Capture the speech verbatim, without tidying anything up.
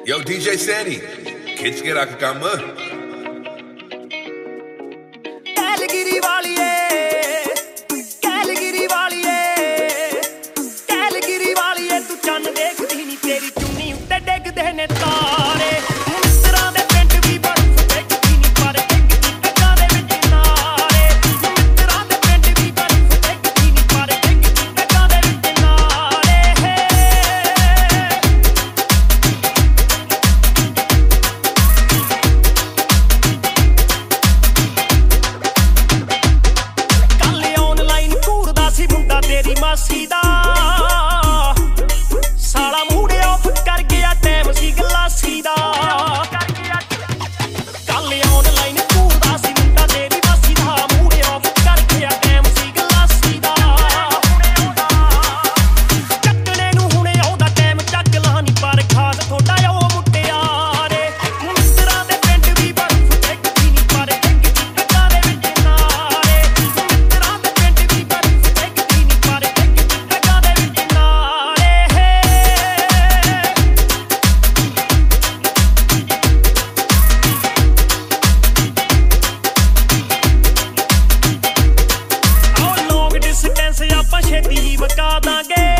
Yo, D J Sandy, खिंच के रख काम। कैलगिरी वालिए, कैलगिरी वालिए, कैलगिरी वालिए, तू चन्न देखदी नी तेरी चुन्नी उत्ते डिगदे ने तारे। मित्तरां दे पिंड भी बर्फ डिगदी नी पर डिगदी टक्कां दे विच नारे। मित्तरां दे पिंड भी बर्फ डिगदी नी पर डिगदी टक्कां दे विच नारे। कल ऑनलाइन घूरदा सी मुंडा तेरी मासी दा, साला मूड ऑफ कर गया टाइम सी गलासी दा। कल ऑनलाइन घूरदा सी मुंडा तेरी मासी दा, मूड ऑफ कर गया टाइम सी गलासी दा। ਚੱਕਣੇ ਨੂੰ ਹੁਣੇ ਆਉਂਦਾ ਟਾਈਮ ਚੱਕ ਲਾਂ ਨੀ ਪਰ ਖਾਸ ਥੋੜਾ ਉਹ ਮੁਟਿਆਰੇ। ਮਿੱਤਰਾਂ ਦੇ ਪਿੰਡ ਵੀ ਬਰਫ਼ ਡਿੱਗਦੀ ਨੀ ਪਰ ਡਿੱਗਦੀ ਟੱਕਾਂ ਦੇ ਵਿੱਚ ਨਾਰੇ। ਮਿੱਤਰਾਂ ਦੇ ਪਿੰਡ ਵੀ ਬਰਫ਼ ਡਿੱਗਦੀ ਨੀ ਪਰ ਡਿੱਗਦੀ ਟੱਕਾਂ ਦੇ ਵਿੱਚ ਨਾਰੇ। ਆਓ ਲੌਂਗ ਡਿਸਟੈਂਸ ਆਪਾਂ ਛੇਤੀ ਹੀ ਵਕਾ ਦਾਂਗੇ।